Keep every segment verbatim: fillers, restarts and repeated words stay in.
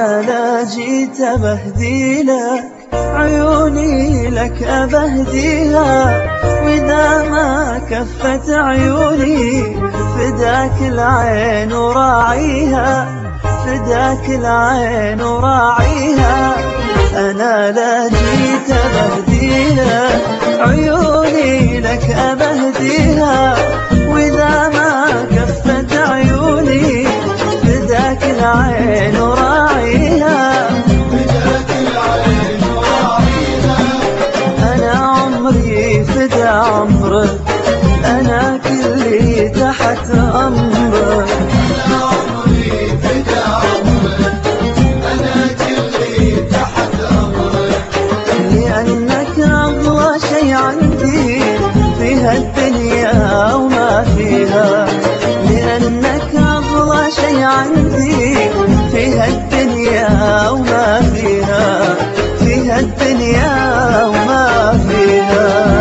أنا لا جيت أبهدي لك عيوني، لك أبهديها، وإذا ما كفت عيوني فداك العين وراعيها، فداك العين وراعيها. أنا لا جيت أبهدي لك عيوني، لك أبهديها، وإذا ما كفت عيوني فداك العين وراعيها، فداك العين وراعيها. أنا عمري فدا عمرك، أنا كلي تحت أمرك، أنا عمري فدا عمرك، أنا كلي تحت أمرك. لأنك أغلى شي عندي في هالدنيا وما فيها، لأنك أغلى شي عندي في هالدنيا وما فيها، في هالدنيا وما فيها.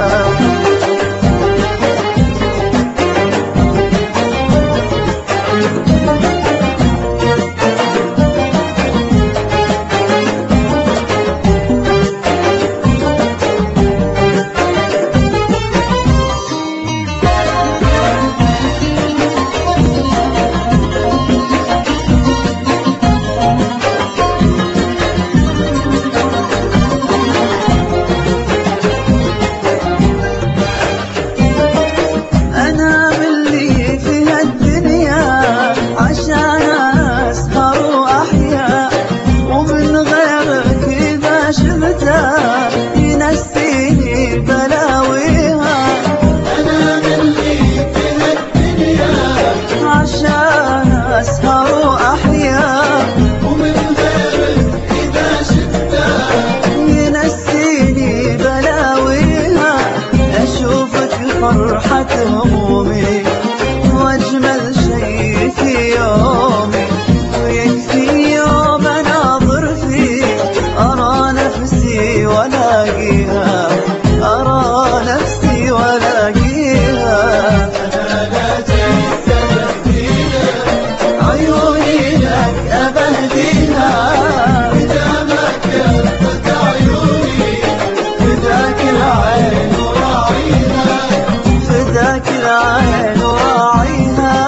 ينسيني بلاويها، أنا ملي في هالدنيا عشان أسهر وأحيا، ومن غيرك إذا شفتها ينسيني بلاويها. أشوفك فرحة همومي وأجمل شي في يومي، ويكفي يوم أناظر فيك أرى نفسي ولاقيها، أرى نفسي ولاقيها. أنا لا جيت أبهديها عيوني لك أبهديها، إذا ما كفت عيوني فداك العين وراعيها، فداك العين وراعيها.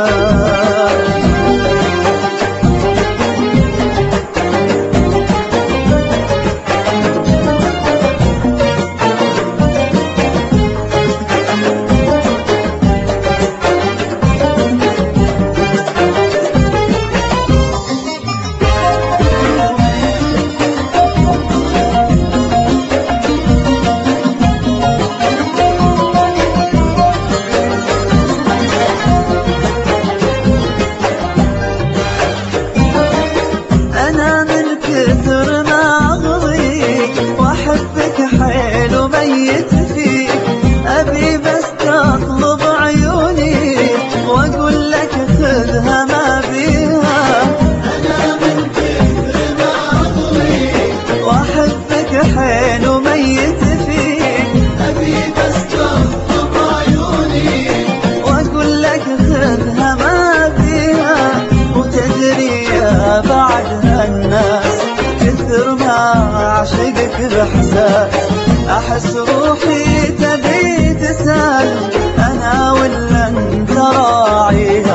أنا من كثر ما أغضيك وأحبك حيل وميت فيك، أبي بس تطلب عيوني وأقول لك خذها ما بيها. أنا من كثر ما أغضيك وأحبك حيل وميت فيك، أبي بس تطلب عيوني وأقول لك خذها ما بيها. وتدري يا بعدها الناس كثر ما أعشقك بإحساس، أحس روحي تبي تسال أنا ولا أنت راعيها.